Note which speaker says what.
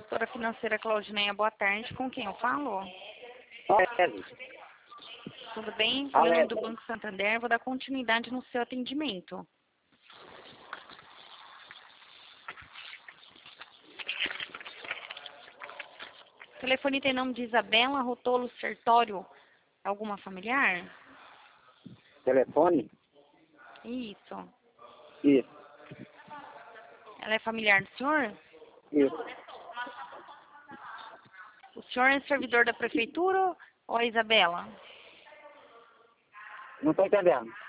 Speaker 1: Consultora financeira Claudineia, boa tarde. Com quem eu falo?
Speaker 2: Alésio.
Speaker 1: Tudo bem? Falando do Banco Santander, vou dar continuidade no seu atendimento. O telefone tem nome de Isabela Rotolo Sertório. Alguma familiar?
Speaker 2: Telefone?
Speaker 1: Isso.
Speaker 2: Isso.
Speaker 1: Ela é familiar do senhor?
Speaker 2: Isso.
Speaker 1: O senhor é servidor da prefeitura ou a Isabela?
Speaker 2: Não estou entendendo.